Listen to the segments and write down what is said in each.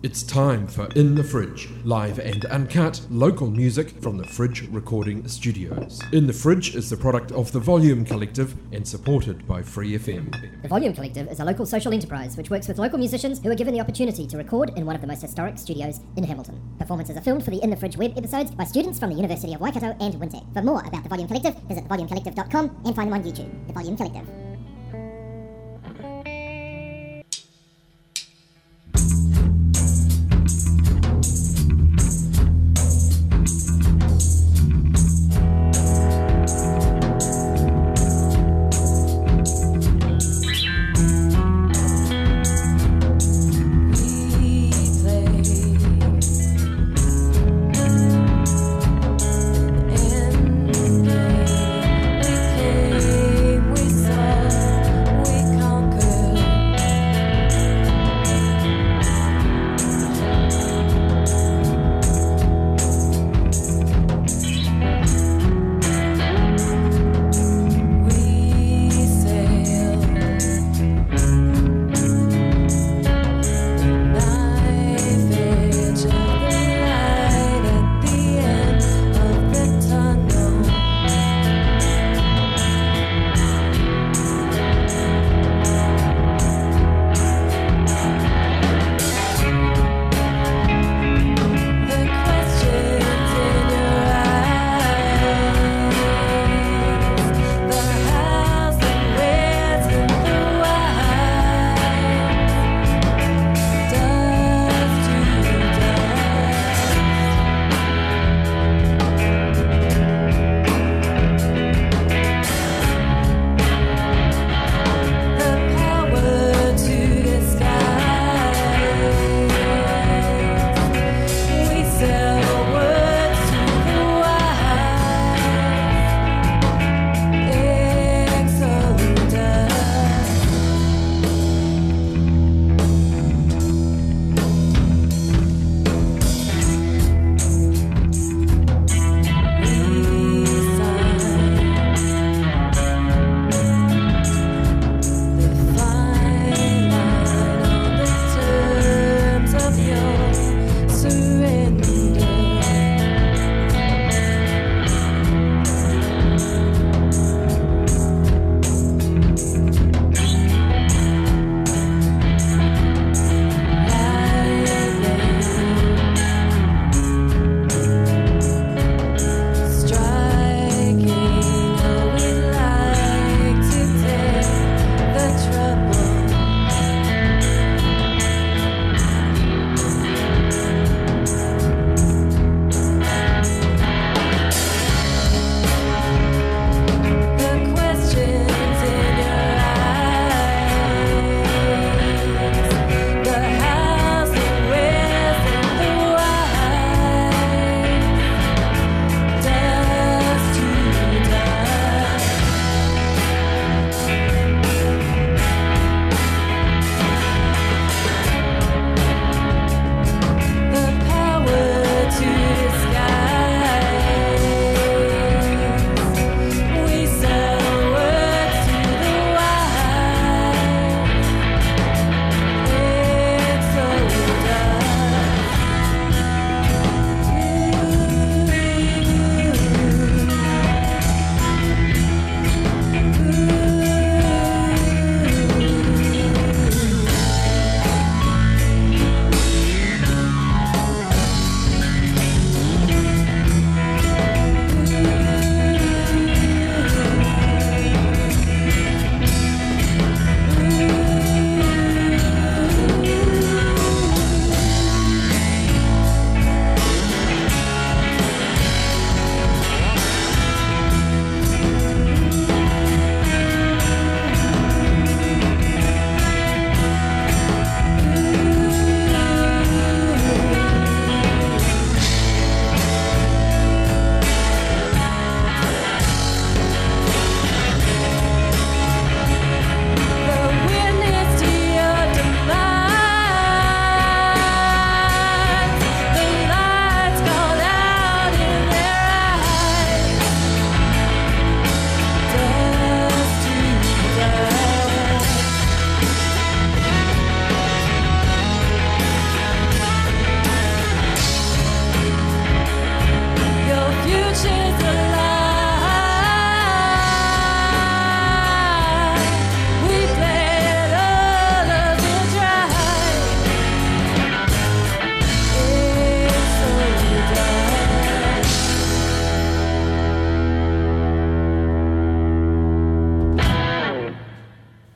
It's time for In the Fridge, live and uncut, local music from the Fridge Recording Studios. In the Fridge is the product of the Volume Collective and supported by Free FM. The Volume Collective is a local social enterprise which works with local musicians who are given the opportunity to record in one of the most historic studios in Hamilton. Performances are filmed for the In the Fridge web episodes by students from the University of Waikato and Wintec. For more about the Volume Collective, visit thevolumecollective.com and find them on YouTube. The Volume Collective. We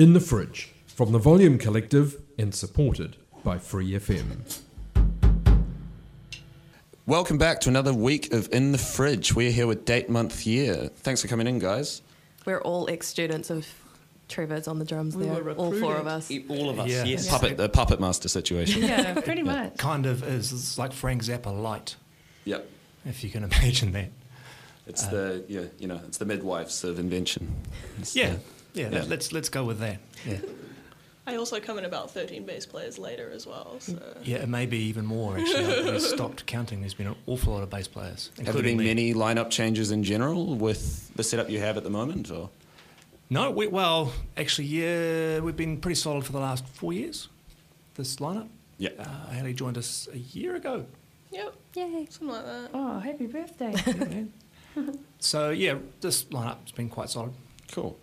In the Fridge, from the Volume Collective and supported by Free FM. Welcome back to another week of In the Fridge. We're here with Date Month Year. Thanks for coming in, guys. We're all ex-students of Trevor's on the drums We there, were all four of us. All of us, Yeah. yes. The puppet master situation. Yeah, pretty much. Kind of is. It's like Frank Zappa light, Yep. if you can imagine that. It's it's the midwives of invention. It's Yeah, the- yeah. yeah. Let's go with that. Yeah, I also come in about 13 bass players later as well. So yeah. It may be even more actually. We stopped counting. There's been an awful lot of bass players, Have there including been me. many lineup changes in general with the setup you have at the moment? Or No, actually, yeah, we've been pretty solid for the last 4 years. This lineup. yeah, Haley joined us a year ago. yep, Yay. something like that. Oh, happy birthday. So yeah, this lineup's been quite solid. cool.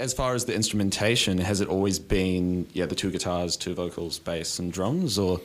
as far as the instrumentation, has it always been the 2 guitars, 2 vocals, bass, and drums, or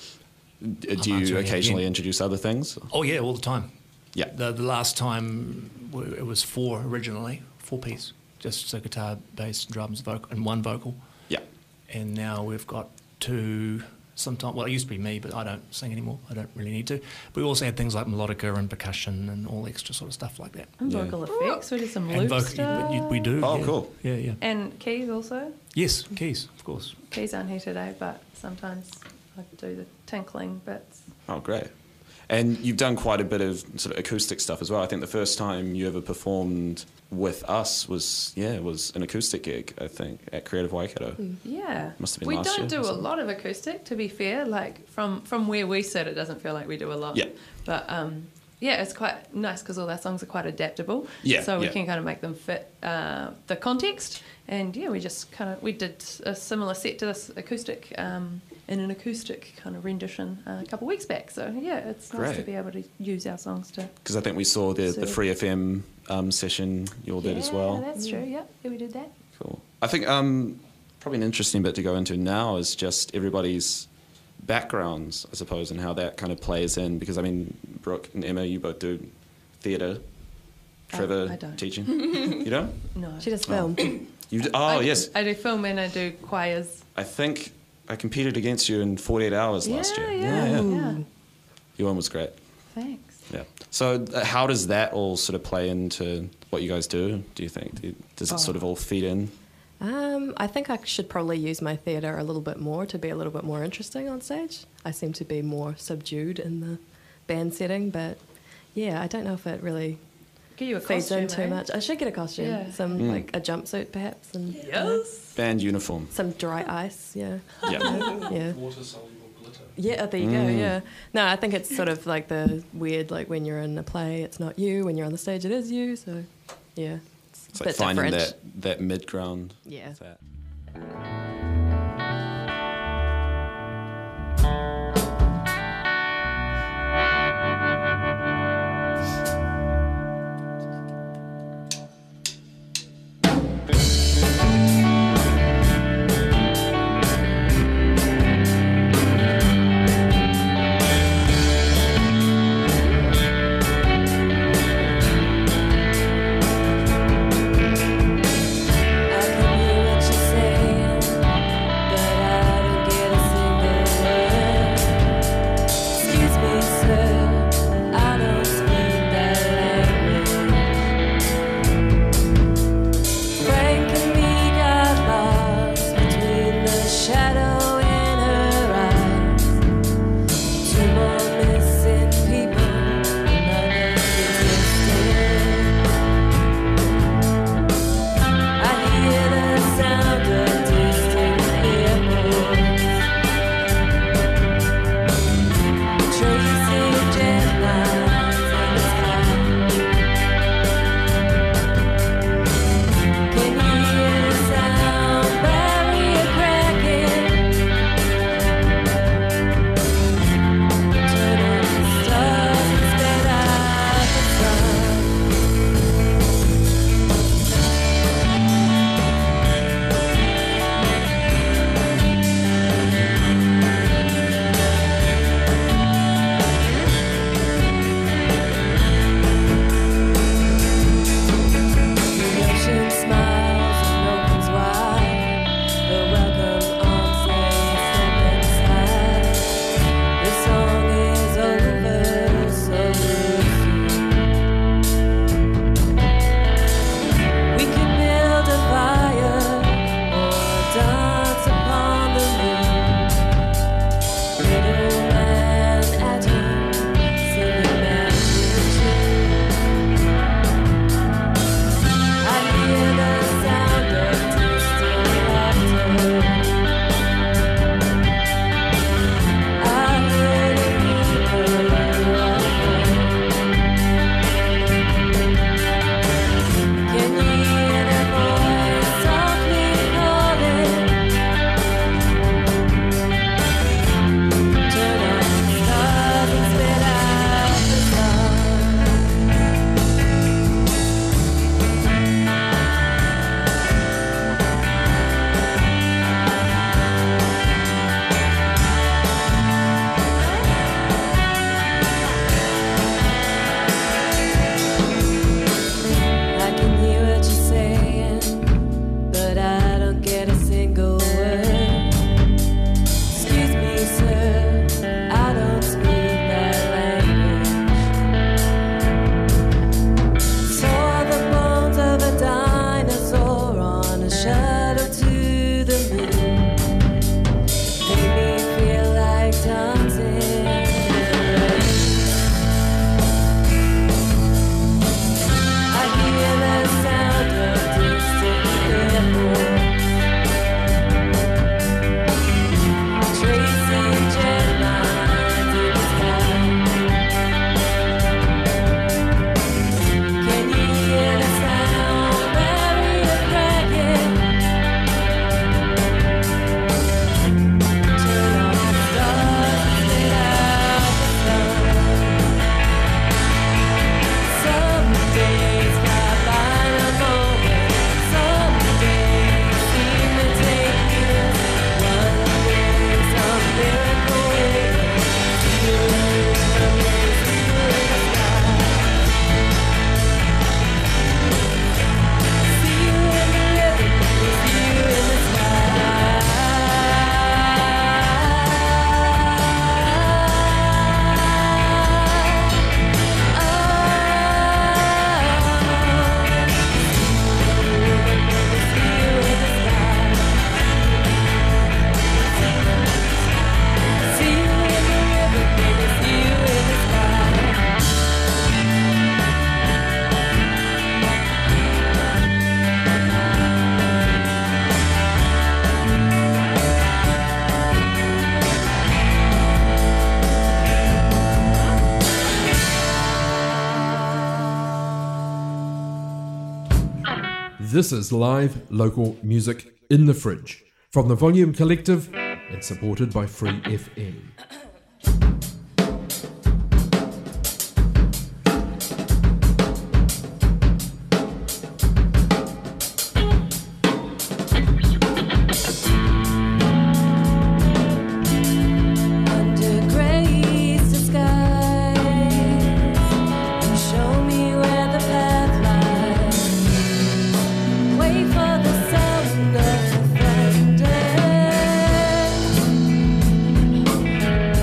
do you occasionally introduce other things? Oh yeah, all the time. Yeah. The last time it was 4 originally, 4-piece, just so guitar, bass, drums, and 1 vocal. Yeah. And now we've got 2. Sometimes, well, it used to be me, but I don't sing anymore. I don't really need to. But we also had things like melodica and percussion and all extra sort of stuff like that. And vocal effects. We do some loop stuff. We do. Oh, yeah. cool. Yeah. And keys also. Yes, keys, of course. Keys aren't here today, but sometimes I do the tinkling bits. Oh, great. And you've done quite a bit of sort of acoustic stuff as well. I think the first time you ever performed with us was an acoustic gig, I think, at Creative Waikato. Yeah. Must have been we last don't year do or a lot of acoustic, to be fair. Like, from where we sit, it doesn't feel like we do a lot. Yeah. But, it's quite nice because all our songs are quite adaptable. Yeah, So we yeah. can kind of make them fit the context. And, we just we did a similar set to this acoustic in an acoustic kind of rendition a couple of weeks back. So, it's nice to Great. be able to use our songs to... Because I think we saw the So- Free FM session you all did as well. Yeah, that's true. Yeah, we did that. Cool. I think probably an interesting bit to go into now is just everybody's backgrounds, I suppose, and how that kind of plays in. Because, I mean, Brooke and Emma, you both do theatre. Trevor, I don't. teaching. You don't? No. She does film. Yes. I do film and I do choirs. I think I competed against you in 48 hours last year. Yeah. Your one was great. Thanks. Yeah. So how does that all sort of play into what you guys do you think? Does it sort of all feed in? I think I should probably use my theatre a little bit more to be a little bit more interesting on stage. I seem to be more subdued in the band setting, but I don't know if it really Get you a feeds costume, in too much. I should get a costume, Yeah. like a jumpsuit perhaps, and Band uniform. some dry ice. Yeah, Yeah. yeah. Water-soluble glitter. Yeah, there you go, yeah. No, I think it's sort of like the weird, like when you're in a play, it's not you. When you're on the stage, it is you. So, yeah. It's a like bit finding different. that mid-ground. Yeah. with that. I can hear what you're saying. This is live local music in the fridge from the Volume Collective and supported by Free FM. Wait for the sound of the thunder.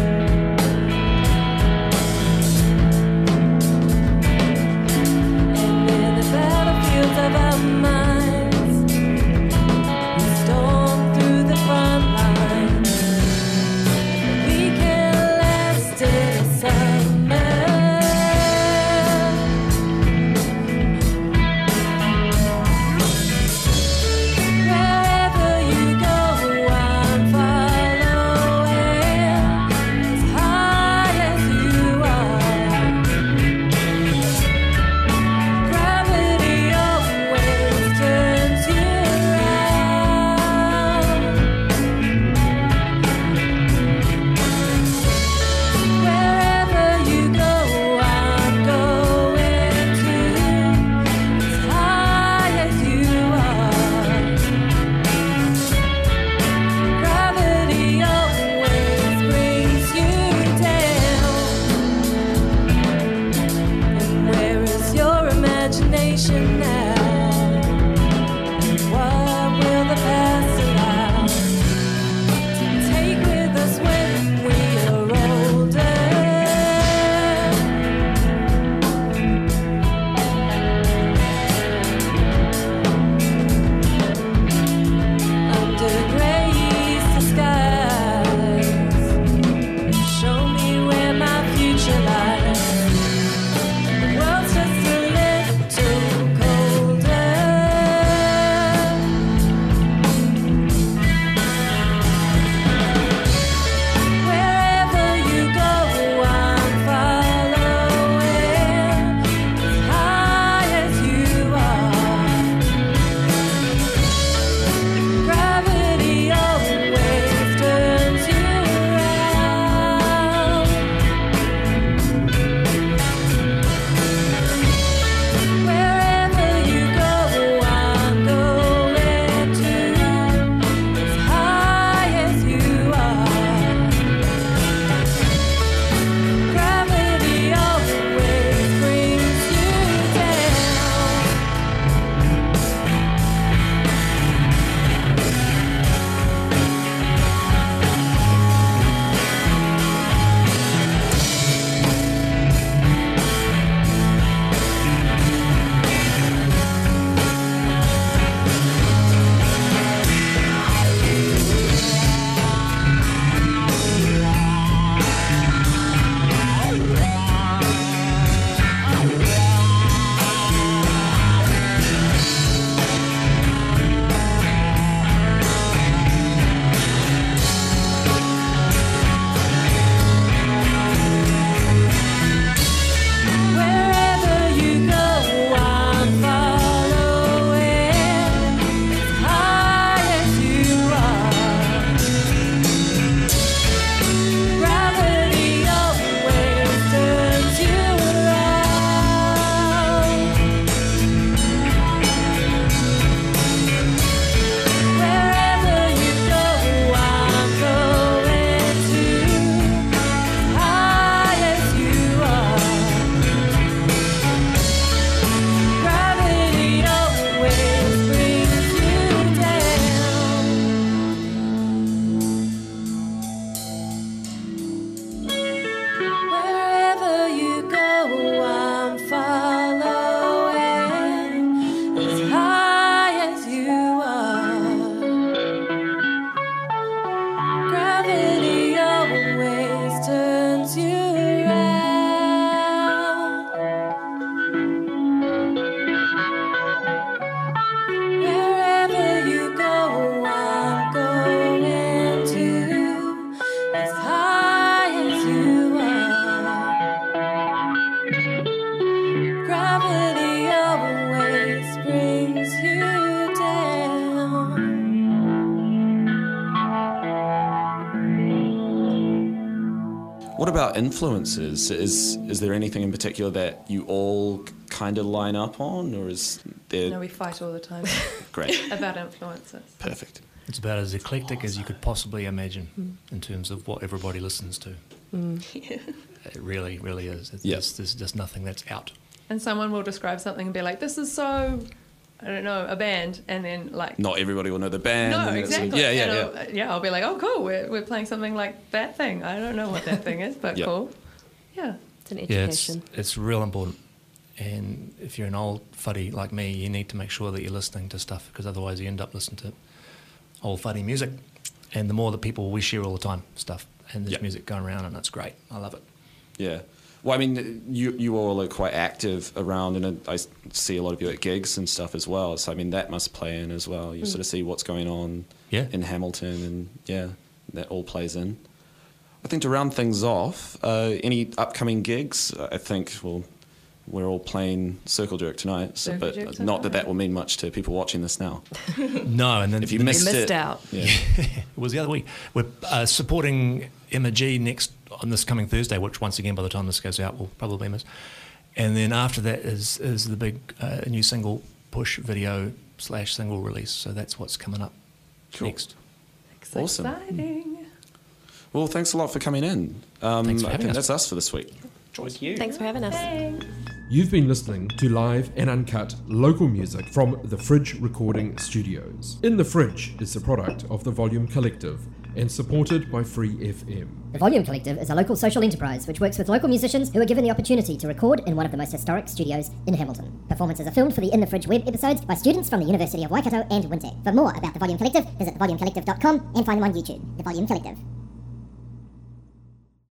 What about influences? Is there anything in particular that you all kind of line up on, or is there... No, we fight all the time Great. about influences. Perfect. It's about as eclectic as you could possibly imagine in terms of what everybody listens to. It really, really is. There's just nothing that's out. And someone will describe something and be like, this is so, I don't know, a band, and then like... Not everybody will know the band. No, and it's- exactly. Yeah. I'll be like, oh, cool, we're playing something like that thing. I don't know what that thing is, but Yeah. cool. Yeah. It's an Yeah, education. it's real important. And if you're an old fuddy like me, you need to make sure that you're listening to stuff, because otherwise you end up listening to old fuddy music. And the more the people we share all the time stuff, and there's Yeah. music going around, and it's great. I love it. Yeah. Well, I mean, you all are quite active around, and I see a lot of you at gigs and stuff as well. So, I mean, that must play in as well. You sort of see what's going on in Hamilton, and that all plays in. I think to round things off, any upcoming gigs? I think, well, we're all playing Circle Jerk tonight, so, Circle but Jerk not tonight. that will mean much to people watching this now. No, and then If you the missed You it, missed out. Yeah. it was the other week. We're supporting Emma G on this coming Thursday, which once again, by the time this goes out, we'll probably miss. And then after that is the big new single push video / single release. So that's what's coming up next. Awesome. Exciting. Well, thanks a lot for coming in. Thanks for I having think us. that's us for this week. Thank you. Thanks for having us. Thanks. You've been listening to live and uncut local music from the Fridge Recording Studios. In the Fridge is the product of the Volume Collective and supported by Free FM. The Volume Collective is a local social enterprise which works with local musicians who are given the opportunity to record in one of the most historic studios in Hamilton. Performances are filmed for the In the Fridge web episodes by students from the University of Waikato and Wintec. For more about the Volume Collective, visit thevolumecollective.com and find them on YouTube. The Volume Collective.